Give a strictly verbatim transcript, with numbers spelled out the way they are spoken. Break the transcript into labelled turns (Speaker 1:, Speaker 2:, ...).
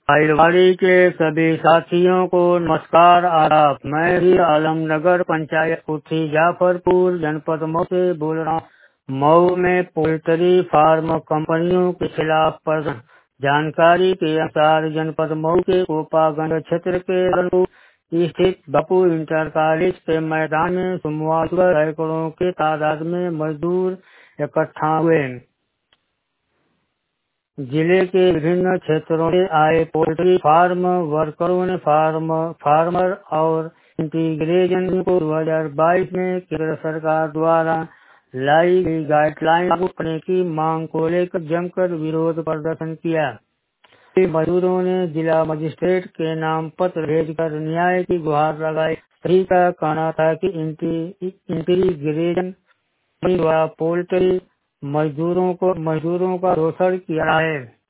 Speaker 1: आइलवाड़ी के सभी साथियों को नमस्कार आदाब। मैं ही आलमनगर पंचायत कुर्थी जाफरपुर जनपद मऊ से बोल रहा हूँ। मऊ में पोल्ट्री फार्म कंपनियों के खिलाफ प्रदर्शन। जानकारी के अनुसार जनपद मऊ के कोपागंज क्षेत्र के स्थित बापू इंटर कॉलेज के मैदान में सोमवार सुबह सैकड़ों के तादाद में मजदूर इकट्ठा हुए। जिले के विभिन्न क्षेत्रों से आए पोल्ट्री फार्म वर्करों ने फार्म फार्मर और इंटीग्रेशन को दो हज़ार बाईस में केंद्र सरकार द्वारा लाई गई गाइडलाइन लागू करने की मांग को लेकर जमकर विरोध प्रदर्शन किया। मजदूरों ने जिला मजिस्ट्रेट के नाम पत्र भेजकर न्याय की गुहार लगाई। सभी का कहना था कि इंटीग्रेशन द्वारा पोल्ट्री मजदूरों को मजदूरों का शोषण किया है।